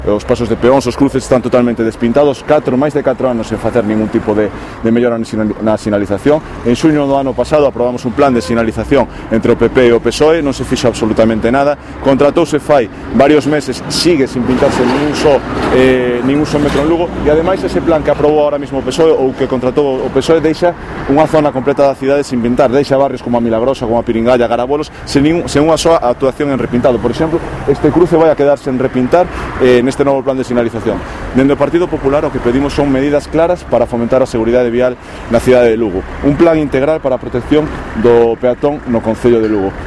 Os pasos de peóns, os cruces están totalmente despintados, máis de 4 anos sen facer ningún tipo de mellora na sinalización. En xuño do ano pasado aprobamos un plan de sinalización entre o PP e o PSOE, non se fixo absolutamente nada, contratouse fai varios meses, sigue sin pintarse ningún só metro en Lugo, e ademais ese plan que aprobou ahora mismo o PSOE ou que contratou o PSOE deixa unha zona completa da cidade sin pintar, deixa barrios como a Milagrosa, como a Piringalla, Garabolos, sen unha soa actuación en repintado. Por exemplo, este cruce vai a quedar sen repintar neste novo plan de sinalización. Dende o Partido Popular o que pedimos son medidas claras para fomentar a seguridade vial na cidade de Lugo. Un plan integral para a protección do peatón no concello de Lugo.